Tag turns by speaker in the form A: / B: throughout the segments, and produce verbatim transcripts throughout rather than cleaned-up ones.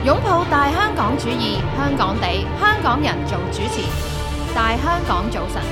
A: 擁抱大香港主義，香港地，香港人做主持。大香港早晨，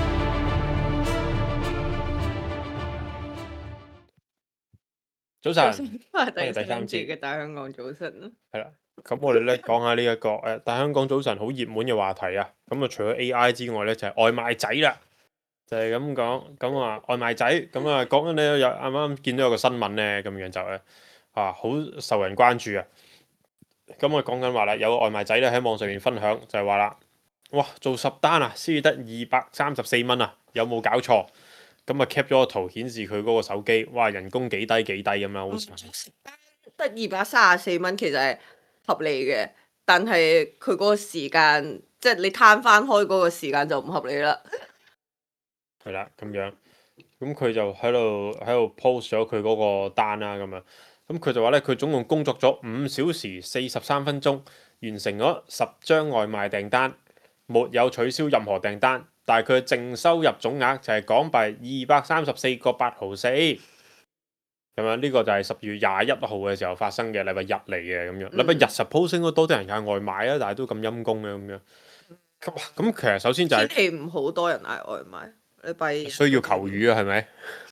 B: 早晨，
C: 係
B: 歡迎第
C: 第三節
B: 三節
C: 嘅大香港早晨啦。
B: 係啦。咁我哋咧講下呢一個誒大香港早晨好熱門嘅話題啊。咁啊，除咗 A I 之外咧，就係、外賣仔啦，就係咁講。咁啊，外賣仔咁啊，講緊咧有啱啱見到有個新聞咧，咁樣就誒啊好受人關注啊。咁啊講緊話啦，有個外賣仔咧喺網上面分享，就係話啦，哇做十單啊，先至得二百三十四蚊啊，有冇搞錯？咁啊 cap 咗個圖顯示佢嗰個手機，哇人工幾低幾低咁樣，好似
C: 得二百三十四蚊，其實係合理嘅，但係佢嗰個時間，即係你攤翻開嗰個時間就唔合理啦。
B: 係啦咁樣，咁佢就喺度喺度 post 咗佢嗰個單啦咁樣，咁佢就話咧，佢總共工作咗五小時四十三分鐘，完成咗十張外賣訂單，沒有取消任何訂單，但係佢嘅淨收入總額就係港幣二百三十四個八毫四。咁樣呢個就係十月廿一號嘅時候發生嘅禮拜日嚟嘅咁樣，禮拜日 suppose 應該多啲人嗌外賣啊，但係都咁陰公嘅咁樣。咁咁其實首先就係
C: 天氣唔好多人嗌外賣，禮拜日
B: 需要求雨啊，係咪？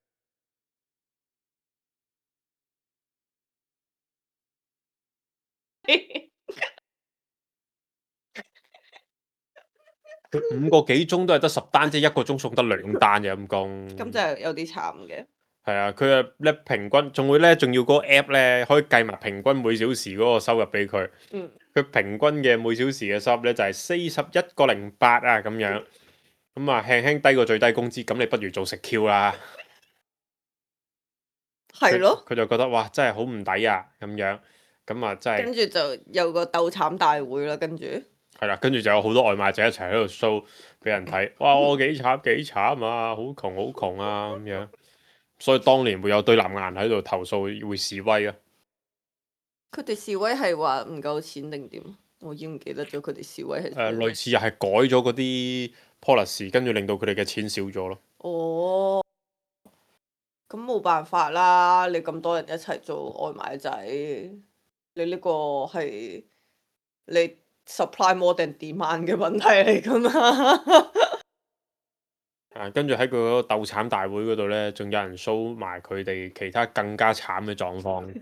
B: 五個幾鐘都係得十單，即係一個鐘送得兩單嘅陰公。
C: 咁就係有啲慘嘅。
B: 係啊，佢啊咧平均仲會咧，仲要嗰個 app 咧可以計埋平均每小時嗰個收入俾佢。
C: 嗯。
B: 佢平均嘅每小時嘅收入咧就係四十一個零八啊咁樣。咁啊輕輕低過最低工資，咁你不如做食 Q 啦。
C: 係咯。
B: 佢就覺得哇，真係好唔抵啊咁樣。咁啊真係。
C: 跟住就有個鬥慘大會啦，跟住。
B: 係啦，跟住就有好多外賣仔一齊喺度 show 俾人睇，哇！我幾慘幾慘啊，好窮好窮啊咁樣。所以當年會有對藍顏喺度投訴會示威啊。
C: 佢哋示威係話唔夠錢定點？我已經唔記得咗佢哋示威係。誒、
B: 呃，類似又係改咗嗰啲 policy，跟住令到佢哋嘅錢少咗咯。
C: 哦，咁冇辦法啦！你咁多人一齊做外賣仔，你呢個係你 supply more than demand 嘅問題嚟㗎嘛？
B: 啊，跟住喺佢嗰個鬥慘大會嗰度咧，仲有人 show 埋佢哋其他更加慘嘅狀況。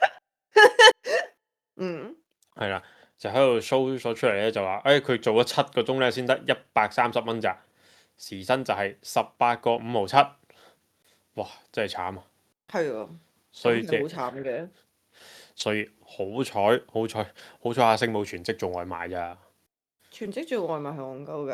C: 嗯。
B: 係啦，就喺度 show 咗出嚟咧，就話誒佢做咗七個鐘咧，先得一百三十蚊咋，時薪就係十八個五毫七。哇！真係慘啊！
C: 係啊，
B: 所以即
C: 係好慘嘅。
B: 所以好彩好彩好彩阿星冇全職做外賣咋。
C: 全職做外賣係戇鳩㗎。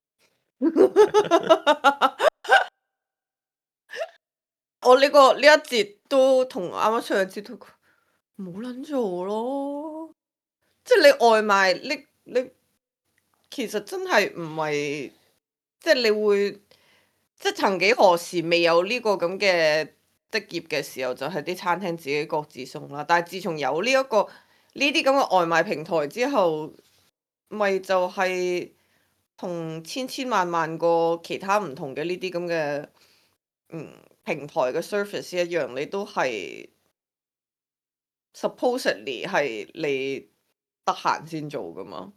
C: 我呢、個呢一節都同啱啱上一節都冇撚做咯，即係你外賣，你你其實真係唔係，即係你會，即係曾幾何時未有呢個咁嘅職業嘅時候，就係、是、啲餐廳自己各自送啦。但係自從有呢、一個呢啲咁嘅外賣平台之後，咪就係同千千萬萬個其他唔同嘅呢啲咁嘅嗯平台嘅 service 一樣，你都係 supposedly 係你得閒先做噶嘛。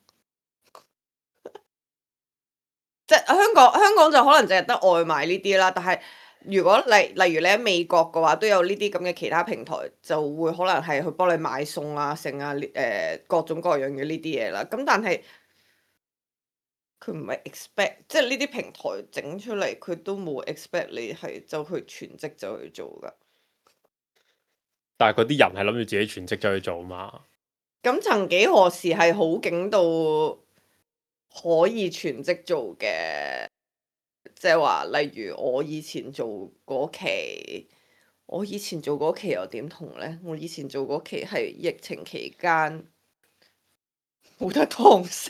C: 即係香港香港就可能淨係得外賣呢啲啦，但係如果例例如你喺美國嘅話，都有呢啲咁嘅其他平台，就會可能係去幫你買餸啊、剩啊、誒、呃、各種各樣嘅呢啲嘢啦。咁但係佢唔係 expect，即係呢啲平台整出嚟，佢都冇 expect 你係就去全職就去做噶。
B: 但係嗰啲人係諗住自己全職走去做嘛。
C: 咁曾幾何時係好景到可以全職做嘅？即係話，例如我以前做嗰期，我以前做嗰期又點同呢？我以前做嗰期係疫情期間冇得堂食，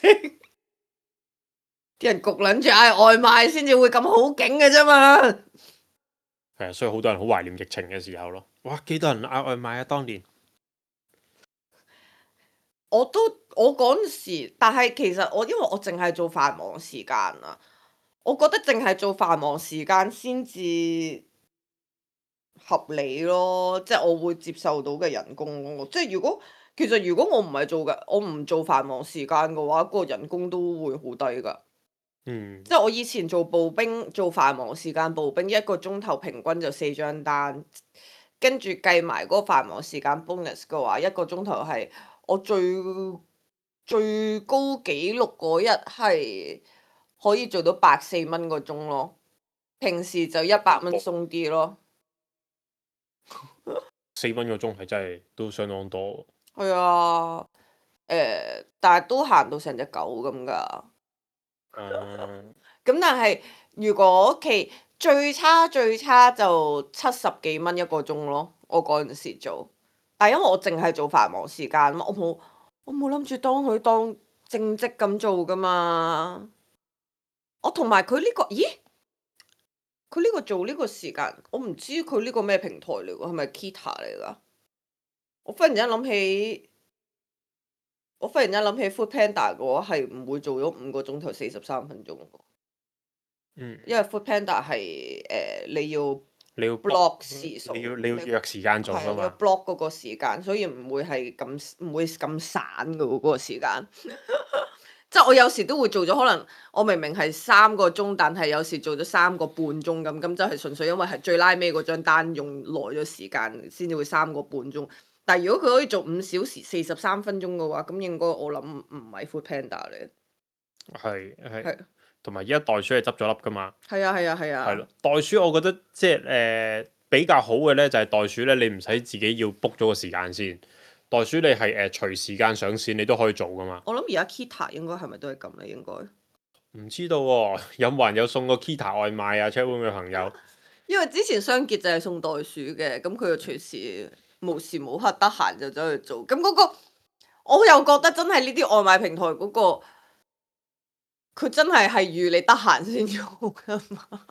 C: 啲人焗撚住嗌外賣先至會咁好景嘅啫嘛。
B: 係啊，所以好多人好懷念疫情嘅時候咯。哇，幾多人嗌外賣啊！當年
C: 我都我嗰陣時，但係其實我因為我淨係做繁忙時間啊，我覺得淨係做繁忙時間先至合理咯，即係我會接受到嘅人工咯。即係如果其實如果我唔係做嘅，我唔做繁忙時間嘅話，個人工都會好低㗎。
B: 嗯，
C: 即係我以前做步兵，做繁忙時間步兵，一個鐘頭平均就四張單，跟住計埋嗰個繁忙時間 bonus 嘅話，一個鐘頭係我最最高紀錄嗰日係可以做到百四蚊個鐘咯，平時就一百蚊鬆啲咯。
B: 四蚊個鐘係真係都相當多。
C: 係啊，誒、但係都行到成隻狗咁㗎。
B: 嗯，
C: 咁但係如果其最差最差就七十幾蚊一個鐘咯，我嗰陣時做，但係因為我淨係做繁忙時間嘛，我冇我冇諗住當佢當正職咁做噶嘛。我同埋佢呢個，咦？佢呢個做呢個時間，我唔知佢呢個咩平台嚟㗎，係咪 Kita 嚟㗎？我忽然間諗起，我忽然間諗起 Food Panda 嘅話係唔會做咗五個鐘頭四十三分鐘㗎。
B: 嗯，
C: 因為 Food Panda 係誒、呃、你要
B: 你要
C: block 時數，
B: 你要你要約時間做
C: 係要
B: 㗎嘛。
C: block 嗰個時間，所以唔會係咁唔會咁散嘅喎，嗰個時間。即係我有時都會做咗，可能我明明係三個鐘，但係有時做咗三個半鐘咁，咁就係純粹因為係最拉尾嗰張單用耐咗時間，先至會三個半鐘。但係如果佢可以做五小時四十三分鐘嘅話，咁應該我諗唔係 Food Panda 嚟。
B: 係係
C: 係
B: 同埋依家袋鼠係執咗笠㗎嘛。
C: 係啊係啊係啊。
B: 係咯，袋鼠我覺得即係誒、呃比較好嘅咧，就係袋鼠咧，你唔使自己要 book 咗個時間先。袋鼠你係誒隨時間上線，你都可以做噶嘛。
C: 我諗而家 Kita 應該係咪都係咁咧？應該。
B: 唔知道喎、哦，有冇人有送過 Kita 外賣啊？Chatroom 嘅朋友，
C: 因為之前雙傑就係送袋鼠嘅，咁佢就隨時無時無刻得閒就走去做。咁嗰、個我又覺得真係呢啲外賣平台嗰、個，佢真係係預你得閒先做噶嘛。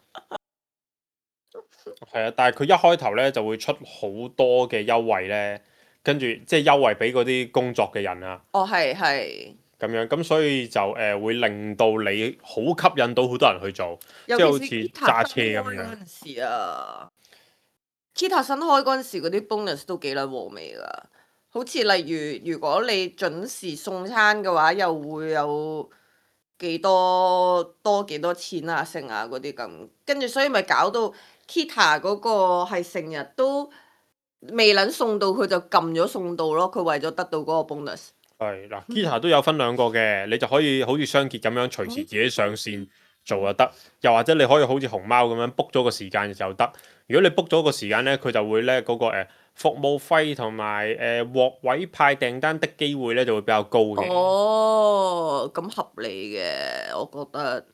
B: 係啊，但係佢一開頭咧就會出好多嘅優惠咧，跟住即係優惠俾嗰啲工作嘅人啊，
C: 哦，係係，
B: 咁樣咁所以就誒、呃、會令到你好吸引到好多人去做，即係好似
C: 尤其是 Kita
B: 揸車
C: 新開
B: 咁樣。
C: 嗰陣時啊，Kita 新開嗰陣時嗰啲 bonus 都幾撚和味㗎。好似例如，如果你準時送餐嘅話，又會有幾多多幾多錢啊、剩啊嗰啲咁，跟住所以咪搞到 Kita 嗰個係成日都未撚送到，佢就撳咗送到咯。佢為咗得到嗰個 bonus。
B: 係嗱，Kita 都有分兩個嘅，你就可以好似雙傑咁樣隨時自己上線做就得，又或者你可以好似熊貓咁樣 book 咗個時間就得。如果你 book 咗個時間咧，佢就會咧嗰、個、呃、服務費同埋誒獲委派訂單的機會咧就會比較高嘅。
C: 哦，咁合理嘅，我覺得。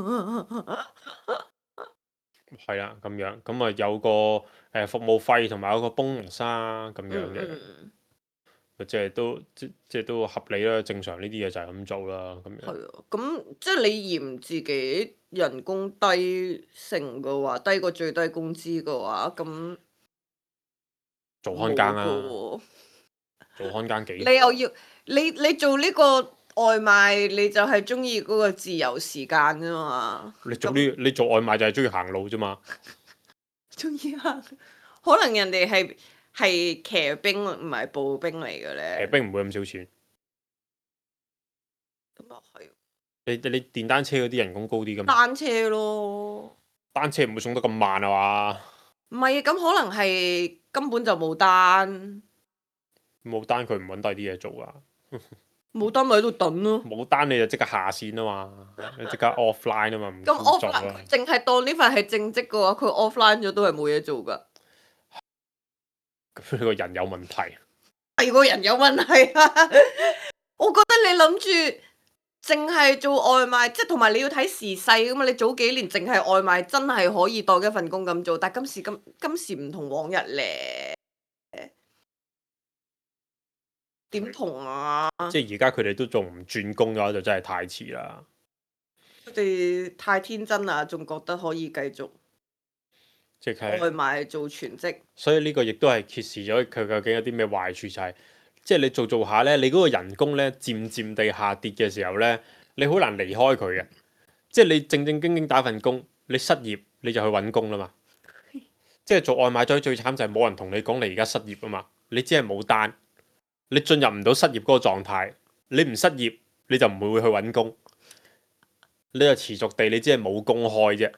B: 係啦，咁樣咁啊有個誒、呃服務費同埋有個 bonus 啊咁樣嘅。
C: 嗯嗯
B: 即係都即即係都合理啦，正常呢啲嘢就係咁做啦，咁樣。
C: 係啊，咁即係你嫌自己人工低成嘅話，低過最低工資嘅話，咁
B: 做看更啊，
C: 冇㗎喎
B: 做看更幾
C: 你又要你你做呢個外賣，你就係中意嗰個自由時間啫嘛。
B: 你做呢？你做外賣就係中意行路啫嘛。
C: 中意啊？可能人哋係係騎兵唔係步兵嚟嘅
B: 騎
C: 咧。
B: 兵唔會咁少錢。
C: 咁又係
B: 你你電單車嗰啲人工高啲㗎嘛？
C: 單車咯。
B: 單車唔會送得咁慢啊嘛。
C: 唔係啊，咁可能係根本就冇單，
B: 冇單佢唔揾第啲嘢做啊。
C: 冇單咪喺度等咯。
B: 冇單你就即刻下線啊嘛，你即刻 offline 啊嘛，唔
C: 咁
B: 工作
C: offline
B: 啦。
C: 淨係當呢份係正職嘅話，佢 offline 咗都係冇嘢做㗎。
B: 咁呢個人有問題。
C: 係個人有問題啊！我覺得你諗住淨係做外賣，即係同埋你要睇時勢㗎嘛。你早幾年淨係外賣真係可以當一份工咁做，但係今時今今時唔同往日咧。點同啊？
B: 即係而家佢哋都仲唔轉工嘅話，就真係太遲啦。
C: 佢哋太天真啦，仲覺得可以繼續
B: 即係
C: 外賣做全職。
B: 所以呢個亦都係揭示咗佢究竟有啲咩壞處，就係即係你做做下咧，你嗰個人工咧漸漸地下跌嘅時候咧，你好難離開佢嘅。即係你正正經經打份工，你失業你就去揾工啦嘛。即係做外賣最最慘就係冇人同你講你而家失業啊嘛，你只係冇單， 你進入唔到失業嗰個狀態，你唔失業你就唔會去揾工，你就持續地你只係冇工開啫。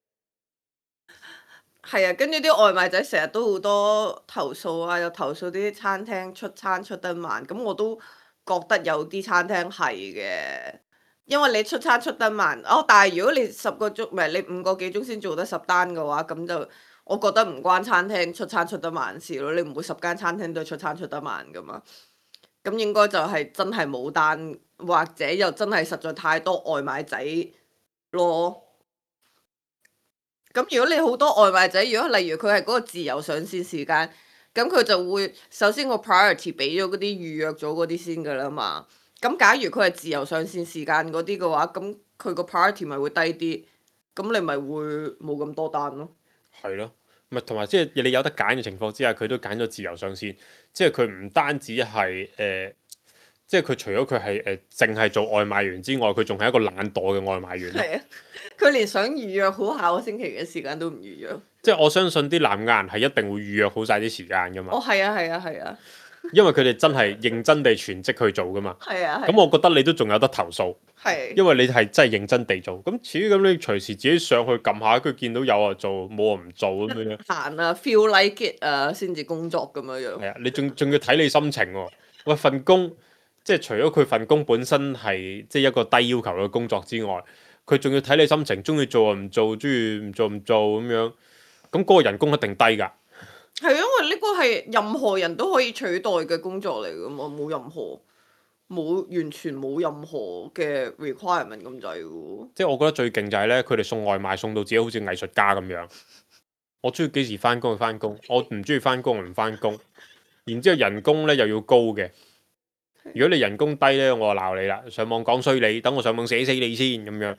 C: 係啊，跟住啲外賣仔成日都好多投訴啊，又投訴啲餐廳出餐出得慢，咁我都覺得有啲餐廳係嘅，因為你出餐出得慢，哦，但係如果你十個鐘唔係你五個幾鐘先做得十單嘅話，咁就我覺得唔關餐廳出餐出得慢事咯，你唔會十間餐廳都出餐出得慢噶嘛，咁應該就係真係冇單，或者又真係實在太多外賣仔咯。咁如果你好多外賣仔，如果例如佢係嗰個自由上線時間，咁佢就會首先個 priority 俾咗嗰啲預約咗嗰啲先㗎啦嘛。咁假如佢係自由上線時間嗰啲嘅話，咁佢個 priority 咪會低啲，咁你咪會冇咁多單咯。
B: 係咯，咪同埋即係你有得揀嘅情況之下，佢都揀咗自由上線，即係佢唔單止係誒。呃即係佢除咗佢係誒淨係做外賣員之外，佢仲係一個懶惰嘅外賣員。
C: 係啊，佢連想預約好下個星期嘅時間都唔預約。
B: 即係我相信啲南亞人係一定會預約好晒啲時間㗎嘛。
C: 哦，係啊，係啊，係啊。
B: 因為佢哋真係認真地全職去做㗎嘛。
C: 係啊。
B: 咁我覺得你都仲有得投訴。
C: 係。
B: 因為你係真係認真地做，咁至於咁你隨時自己上去撳下，佢見到有啊做，冇啊唔做咁樣。
C: 閒啊 ，feel like it 啊，先至工作咁樣樣。
B: 係啊，你仲仲要睇你心情喎。喂，份工。即係除咗佢份工本身係即係一個低要求嘅工作之外，佢仲要睇你心情，中意做啊唔做，中意唔做唔做咁樣，咁嗰個人工一定低㗎。
C: 係因為呢個係任何人都可以取代嘅工作嚟㗎嘛，冇任何冇完全冇任何嘅 requirement 咁滯喎。
B: 即係我覺得最勁就係咧，佢哋送外賣送到自己好似藝術家咁樣。我中意幾時翻工就翻工，我唔中意翻工就唔翻工。然之後人工咧又要高嘅。如果你人工低咧，我就鬧你啦！上網講衰你，等我上網寫死你先咁樣。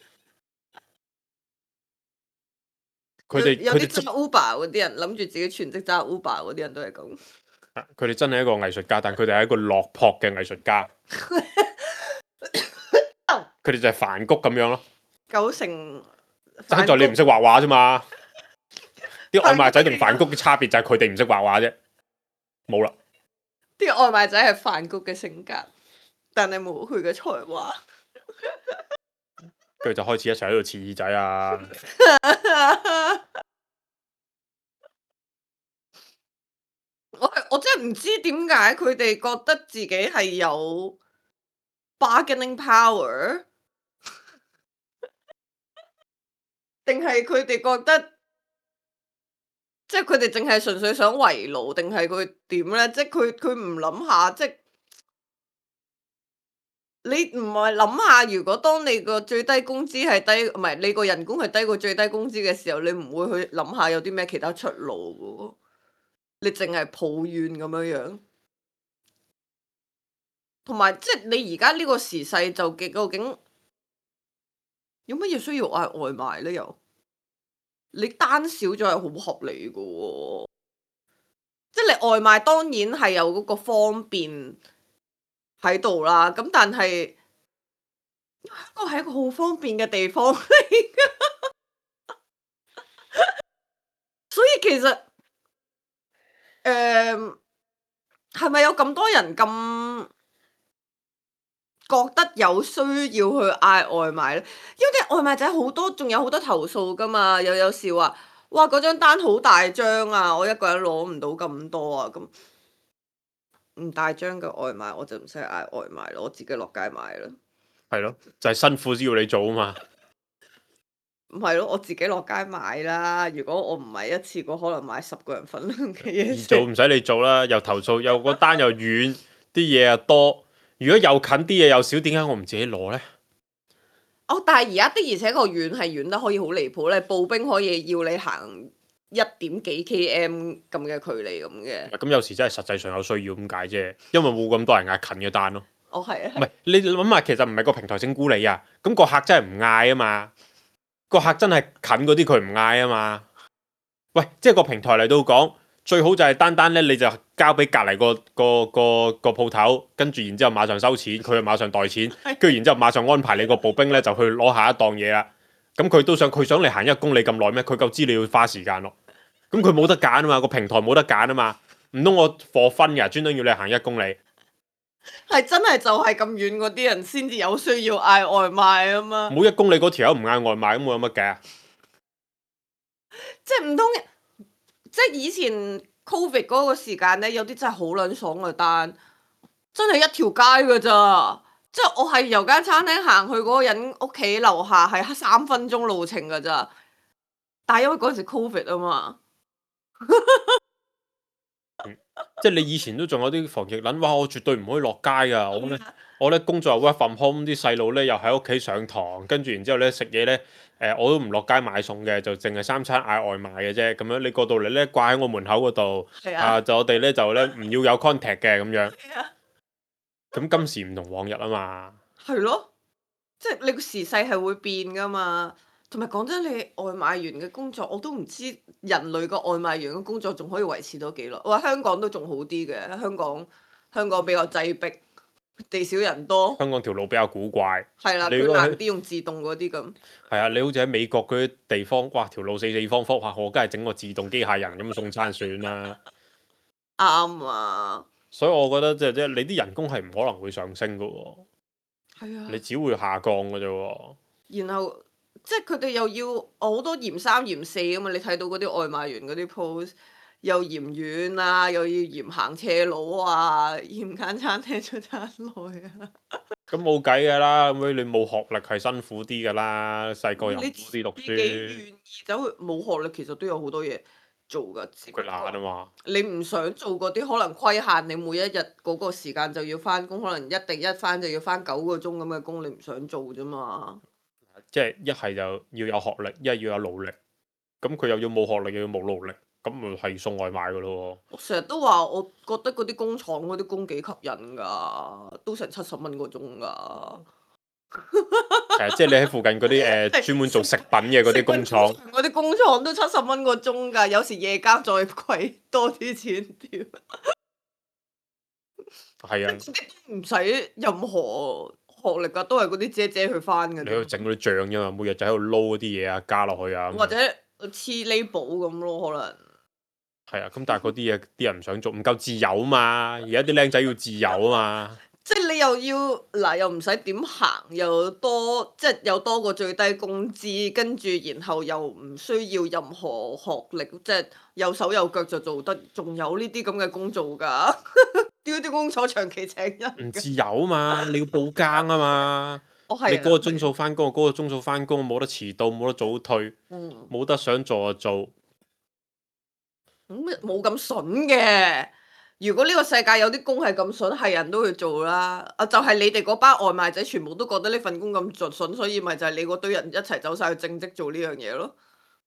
B: 佢哋
C: 有啲揸 Uber 嗰啲人諗住自己全職揸 Uber 嗰啲人都係咁。
B: 佢哋真係一個藝術家，但佢哋係一個落魄嘅藝術家。佢哋就係梵谷咁樣咯。
C: 九成。
B: 爭在你唔識畫畫啫嘛。啲外賣仔同梵谷嘅差別就係佢哋唔識畫畫啫。冇啦。
C: 啲外賣仔係梵谷嘅性格，但係冇佢嘅才華。
B: 跟住就開始一齊喺度切耳仔啊！
C: 我我真係唔知點解佢哋覺得自己係有 bargaining power，定係佢哋覺得？即係佢哋淨係純粹想圍爐，定係佢點咧？即係佢佢唔諗下，即係你唔係諗下，如果當你個最低工資係低，唔係你個人工係低過最低工資嘅時候，你唔會去諗下有啲咩其他出路嘅，你淨係抱怨咁樣樣。同埋即係你而家呢個時勢就極究竟有乜嘢需要嗌外賣咧？又？你單少咗係好合理嘅喎，即係你外賣當然係有嗰個方便喺度啦，咁但係香港係一個好方便嘅地方嚟㗎，所以其實誒係咪有咁多人咁覺得有需要去嗌外賣咧？因為啲外賣仔好多，仲有好多投訴噶嘛，又有時話，哇嗰張單好大張啊，我一個人攞唔到咁多啊，咁唔大張嘅外賣我就唔使嗌外賣咯，我自己落街買啦。
B: 係咯，就係辛苦先要你做啊嘛。
C: 唔係咯，我自己落街買啦。如果我唔係一次過，可能買十個人份量嘅嘢食。
B: 做唔使你做啦，又投訴，又個單又遠，啲嘢又多。如果又近啲嘢又少，點解我唔自己攞呢？
C: 哦，但係而家的而且確遠係遠得可以好離譜咧，步兵可以要你行一點幾 km 咁嘅距離咁嘅。
B: 咁有時真係實際上有需要咁解啫，因為冇咁多人嗌近嘅單咯。
C: 哦，係啊。
B: 唔係你諗下，其實唔係個平台整蠱你啊，咁個客真係唔嗌啊嘛，個客真係近嗰啲佢唔嗌啊嘛。喂，即係個平台嚟到講。最好就係單單咧，你就交俾隔離個個個個鋪頭，跟住然之後馬上收錢，佢就馬上袋錢，跟住然之後馬上安排你個步兵咧就去攞下一檔嘢啦。咁佢都想佢想嚟行一公里咁耐咩？佢夠知你要花時間咯。咁佢冇得揀啊嘛，個平台冇得揀啊嘛。唔通我貨分㗎，專登要你行一公里，
C: 係真係就係咁遠嗰啲人先至有需要嗌外賣啊嘛。
B: 每一公里嗰條友唔嗌外賣咁，我有乜計啊？
C: 即係唔通，即係以前 Covid 嗰個時間咧，有啲真係好撚爽嘅單，真係一條街㗎咋。即係我係由間餐廳行去嗰個人屋企樓下係三分鐘路程㗎咋。但係因為嗰陣時 Covid 啊嘛。
B: 嗯、即係你以前都仲有啲防疫撚，哇！我絕對唔可以落街㗎。我咧，我咧工作又 work from home，啲細路咧又喺屋企上堂，跟住然之後咧食嘢咧，誒、呃、我都唔落街買餸嘅，就淨係三餐嗌外賣嘅啫。咁樣你過到嚟咧掛喺我門口嗰度，
C: 係
B: 啊就我哋咧就咧唔要有 contact 嘅咁樣。
C: 係啊。
B: 咁今時唔同往日啊嘛。
C: 係咯，即係你個時勢係會變㗎嘛。同埋講真，你外賣員嘅工作，我都唔知人類個外賣員嘅工作仲可以維持到幾耐。我話香港都仲好啲嘅，香港香港比較擠迫，地少人多。
B: 香港條路比較古怪。
C: 係啦，佢難啲用自動嗰啲咁。
B: 係啊，你好似喺美國嗰啲地方，哇條路四四方方，哇我梗係整個自動機械人咁送餐算啦。
C: 啱啊！
B: 所以我覺得即係即係你啲人工係唔可能會上升㗎喎。
C: 係啊。
B: 你只會下降㗎啫喎。
C: 然後即係佢哋又要好多嫌三嫌四啊嘛！你睇到嗰啲外賣員嗰啲 post，又嫌遠啊，又要嫌行斜路啊，嫌間餐廳出餐耐啊。
B: 咁冇計㗎啦，咁你冇學歷係辛苦啲㗎啦，細個又唔好啲讀書。
C: 你幾願意走去冇學歷，其實都有好多嘢做㗎。
B: 佢懶啊嘛。
C: 你唔想做嗰啲，可能規限你每一日嗰個時間就要翻工，可能一定一翻就要翻九個鐘咁嘅工，你唔想做啫嘛。
B: 即係一係就要有學歷，一係要有努力。咁佢又要冇學歷，又要冇努力，咁咪係送外賣㗎咯喎。
C: 我成日都話，我覺得嗰啲工廠嗰啲工幾吸引㗎，都成七十蚊個鐘㗎。
B: 誒，即係你喺附近嗰啲誒專門做食品嘅嗰啲工廠，
C: 嗰啲工廠都七十蚊個鐘㗎，有時夜間再貴多啲錢添。
B: 係啊。
C: 唔使任何學歷㗎，都係嗰啲姐姐去翻嘅。
B: 你去整嗰啲醬啫嘛，每日就喺度撈嗰啲嘢啊，加落去啊。
C: 或者黐 label 咁咯，可能。
B: 係啊，咁但係嗰啲嘢啲人唔想做，唔夠自由啊嘛。而家啲僆仔要自由啊嘛。
C: 即係你又要嗱，又唔使點行，又多即係又多過最低工資，跟住然後又唔需要任何學歷，即係有手有腳就做得，仲有呢啲咁嘅工做㗎。屌啲工廠長期請人。
B: 唔自由啊嘛，你要報更啊嘛。
C: 哦係。
B: 你嗰個鐘數翻工，嗰個鐘數翻工，冇得遲到，冇得早退，
C: 嗯。
B: 冇得想做就做。
C: 咁冇咁筍嘅。如果呢個世界有啲工係咁筍，係人都去做啦。啊，就係你哋嗰班外賣仔全部都覺得呢份工咁盡筍，所以咪就係你嗰堆人一齊走晒去正職做呢樣嘢咯。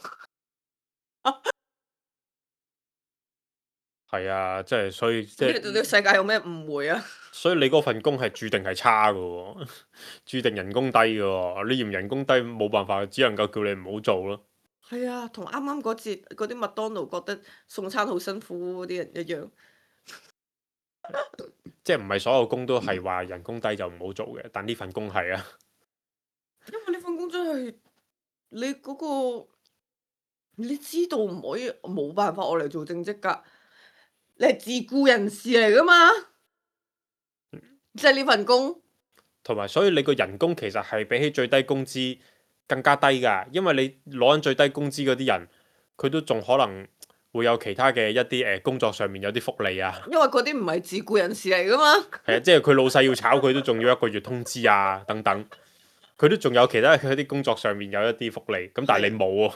B: 係啊，即係所以即係。
C: 你對呢個世界有咩誤會啊？
B: 所以你嗰份工係註定係差㗎喎，註定人工低㗎喎。你嫌人工低冇辦法，只能夠叫你唔好做咯。
C: 係啊，同啱啱嗰節嗰啲麥當勞覺得送餐好辛苦嗰啲人一樣。
B: 即係唔係所有工都係話人工低就唔好做嘅，但呢份工係啊。
C: 因為呢份工真係你嗰個，你知道唔可以冇辦法我嚟做正職㗎，你係自僱人士嚟㗎嘛，即係呢份工。
B: 同埋所以你個人工其實係比起最低工資更加低㗎，因為你攞緊最低工資嗰啲人，佢都仲可能會有其他嘅一啲誒工作上面有啲福利啊。
C: 因為嗰啲唔係自僱人士嚟㗎嘛。
B: 係啊，即係佢老細要炒佢都仲要一個月通知啊等等，佢都仲有其他佢啲工作上面有一啲福利，咁但係你冇喎。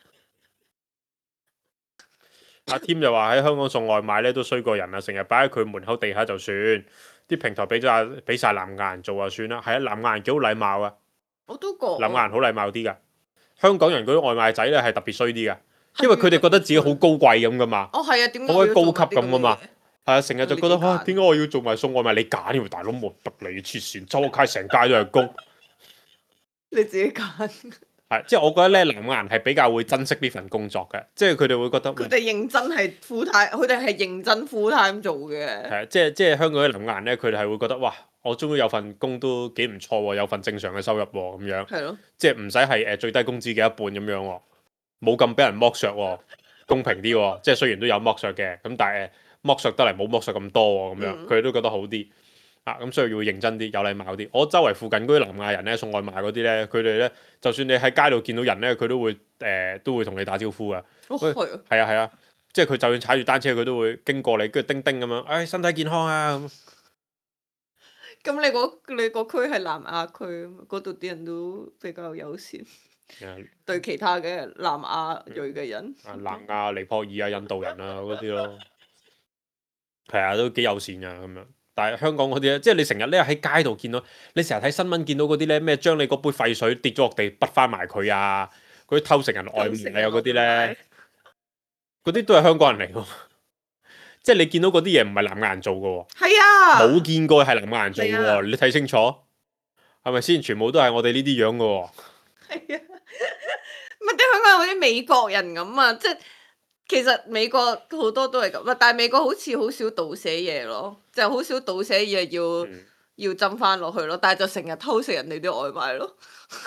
B: 阿添就話喺香港送外賣咧都衰過人啊，成日擺喺佢門口地下就算，啲平台俾咗阿俾曬南亞人做就算啦。係啊，南亞人幾好禮貌啊。
C: 我都覺。
B: 南亞人好禮貌啲㗎，香港人嗰啲外賣仔咧係特別衰啲㗎，因為佢哋覺得自己好高貴咁㗎嘛。
C: 哦係啊，點解
B: 好鬼高級咁㗎嘛？係啊，成日就覺得嚇點解我要做埋送外賣？你揀呢條大佬冇得你黐線，周街成街都係工。
C: 你自己揀。
B: 係，即係我覺得咧，南亞人係比較會珍惜呢份工作嘅，即係佢哋會覺得
C: 佢哋認真係 full time，佢哋係認真 full time 做嘅。
B: 係啊，即係即係香港啲南亞人咧，佢哋係會覺得哇，我終於有份工都幾唔錯喎，有份正常嘅收入喎，咁樣。
C: 係咯。
B: 即係唔使係誒最低工資嘅一半咁樣喎，冇咁俾人剝削喎，公平啲喎。即係雖然都有剝削嘅，咁但係誒剝削得嚟冇剝削咁多喎，咁樣佢哋都覺得好啲。 啊，咁所以要認真啲，有禮貌啲。我周圍附近嗰啲南亞人咧，送外賣嗰啲咧，佢哋咧，就算你喺街度見到人咧，佢都會誒、呃、都會同你打招呼噶。喂，
C: 哦係啊，
B: 係啊係啊，即係佢就算踩住單車，佢都會經過你，跟住叮叮咁樣，唉、哎，身體健康啊咁。
C: 咁你嗰你個區係南亞區啊嘛，嗰度啲人都比較友善，
B: 誒
C: 對其他嘅南亞裔嘅人。
B: 啊，南亞、尼泊爾啊、印度人啊嗰啲咯，係啊，都幾友善噶咁樣。但係香港嗰啲咧，即係你成日咧喺街度見到，你成日睇新聞見到嗰啲咧咩將你嗰杯廢水跌咗落地，滗翻埋佢啊，嗰啲偷食人外賣啊嗰啲咧，嗰啲都係香港人嚟㗎喎。即係你見到嗰啲嘢唔係南亞人做㗎喎，
C: 係啊，
B: 冇見過係南亞人做㗎
C: 係啊
B: 喎，你睇清楚係咪先？全部都係我哋呢啲樣㗎喎。
C: 係啊，咪啲香港人好似美國人咁啊！即係其實美國好多都係咁啊，但係美國好似好少倒寫嘢咯，就好少倒寫嘢要、
B: 嗯
C: 要斟翻落去咯，但係就成日偷食人哋啲外賣咯。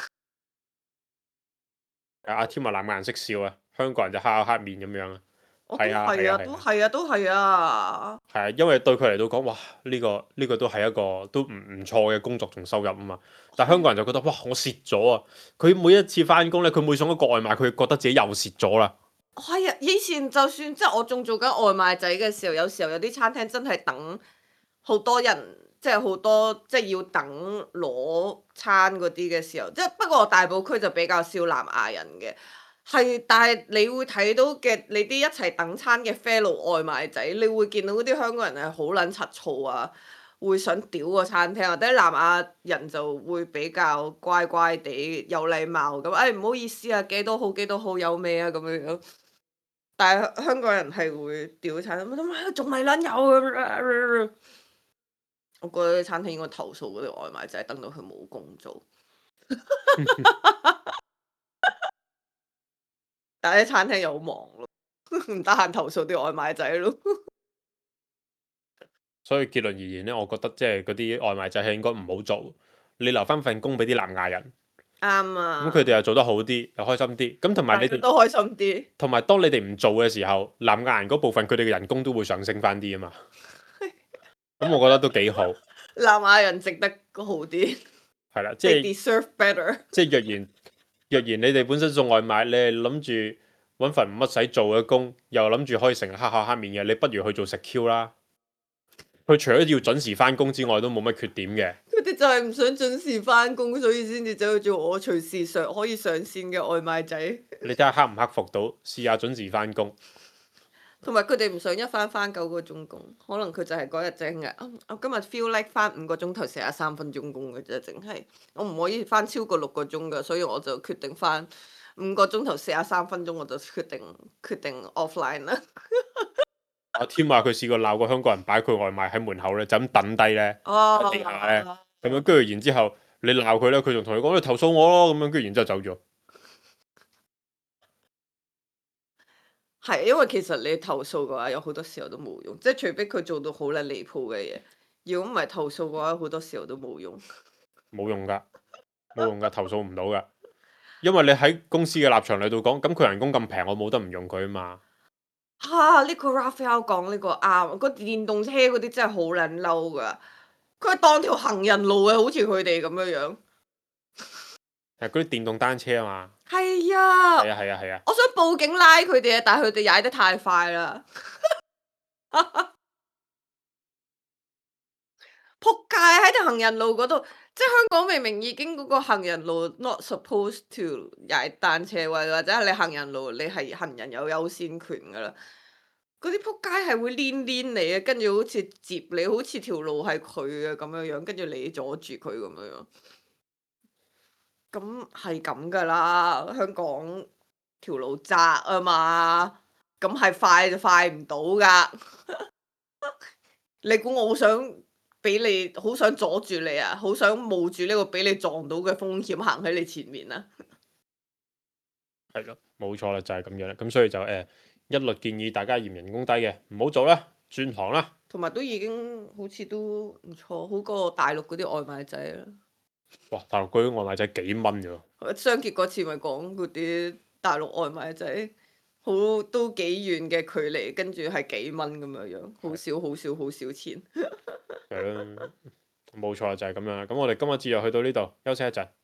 B: 阿添話南亞人識笑啊，香港人就黑口黑面咁樣啊。
C: 我都
B: 係啊
C: 係啊，
B: 係啊係啊
C: 都係啊，都係啊。
B: 係啊，因為對佢嚟到講，哇！呢、個呢、個都係一個都唔唔錯嘅工作同收入啊嘛。但係香港人就覺得，哇！我蝕咗啊！佢每一次翻工咧，佢每送一個外賣，佢覺得自己又蝕咗啦。
C: 係啊，以前就算即係我仲做緊外賣仔嘅時候，有時候有啲餐廳真係等好多人，即係好多即係要等攞餐嗰啲嘅時候，即係不過大埔區就比較少南亞人嘅。係，但係你會睇到嘅，你啲一齊等餐嘅 fellow 外賣仔，你會見到嗰啲香港人係好撚柒躁啊，會想屌個餐廳，或者南亞人就會比較乖乖地有禮貌咁，誒唔好意思啊，幾多號幾多號有味啊咁樣樣。但係香港人係會屌餐廳，乜乜仲未撚有啊！我覺得餐廳應該投訴嗰啲外賣仔，等到佢冇工做。但係啲餐廳又好忙咯，唔得閒投訴啲外賣仔咯。
B: 所以結論而言咧，我覺得即係嗰啲外賣仔係應該唔好做，你留翻份工俾啲南亞人，
C: 啱啊！
B: 咁佢哋又做得好啲，又開心啲。咁同埋你哋
C: 大家都開心啲。
B: 同埋當你哋唔做嘅時候，南亞人嗰部分佢哋嘅人工都會上升翻啲啊嘛。咁我覺得都幾好。
C: 南亞人值得好啲，
B: 係啦，即
C: 即係
B: 係
C: deserve better。
B: 即係若然若然你哋本身送外賣，你係諗住揾份唔乜使做嘅工，又諗住可以成日黑口黑面嘅，你不如去做食 Q 啦。佢除咗要準時翻工之外，都冇乜缺點嘅。
C: 佢哋就係唔想準時翻工，所以先至走去做我隨時上可以上線嘅外賣仔。
B: 你睇下克唔克服到，試下準時翻工。
C: 同埋佢哋唔想一翻翻九個鐘工，可能佢就係嗰日淨係啊，我今日 feel like 翻五個鐘頭四十三分鐘工嘅啫，淨係我唔可以翻超過六個鐘㗎，所以我就決定翻五個鐘頭四十三分鐘，我就決定決定 offline 啦。
B: 阿添話佢試過鬧個香港人擺佢外賣喺門口咧，就咁等低咧
C: 哦
B: 喺地下咧，咁樣跟住然之後你鬧佢咧，佢仲同你講你投訴我咯，咁樣跟住然之後走咗。
C: 係，因為其實你投訴嘅話，有好多時候都冇用，即係除非佢做到好撚離譜嘅嘢。如果唔係投訴嘅話，好多時候都冇用。
B: 冇用㗎，冇用㗎，投訴唔到㗎，因為你喺公司嘅立場嚟到講，咁佢人工咁平，我冇得唔用佢啊嘛。
C: 嚇！呢個 Raphael 講呢個啱，個電動車嗰啲真係好撚嬲㗎。佢係當條行人路嘅，好似佢哋咁樣樣。
B: 係嗰啲電動單車啊嘛。
C: 係啊！
B: 係啊係啊係啊！
C: 我想報警拉佢哋啊，但係佢哋踩得太快啦。仆街喺條行人路嗰度，即係香港明明已經嗰個行人路 not supposed to 踩單車位，或者係你行人路你係行人有優先權噶啦。嗰啲仆街係會黏黏你啊，跟住好似接你，好似條路係佢嘅咁樣樣，跟住你阻住佢咁樣樣。咁係咁噶啦，香港條路窄啊嘛，咁係快就快唔到噶。你估我好想俾你，好想阻住你啊，好想冒住呢個俾你撞到嘅風險行喺你前面啊？
B: 係咯，冇錯啦，就係咁樣啦。咁所以就誒一律建議大家嫌人工低嘅唔好做啦，轉行啦。
C: 同埋都已經好似都唔錯，好過大陸嗰啲外賣仔啦。
B: 哇！大陸嗰啲外賣仔幾蚊啫喎。
C: 雙傑嗰次咪講嗰啲大陸外賣仔，好都幾遠嘅距離，跟住係幾蚊咁樣樣，好少好少好少錢。
B: 係咯， 冇錯就係咁樣啦。咁我哋今日節就去到呢度，休息一陣。